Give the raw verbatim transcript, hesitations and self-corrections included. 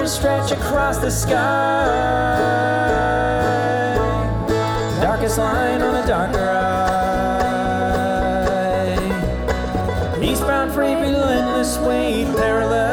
stars stretch across the sky. Darkest line on a darker eye. Eastbound freight, relentless weight, parallel